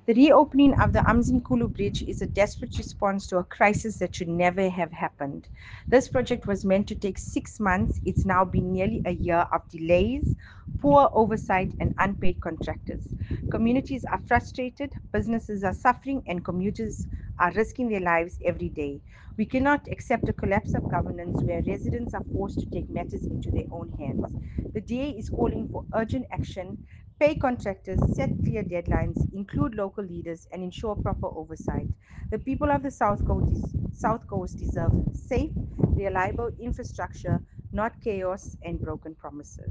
The reopening of the Amzimkulu Bridge is a desperate response to a crisis that should never have happened. This project was meant to take 6 months. It's now been nearly a year of delays, poor oversight, and unpaid contractors. Communities are frustrated, businesses are suffering, and commuters are risking their lives every day. We cannot accept a collapse of governance where residents are forced to take matters into their own hands. The DA is calling for urgent action. Pay contractors, set clear deadlines, include local leaders, and ensure proper oversight. The people of the South Coast deserve safe, reliable infrastructure, not chaos and broken promises.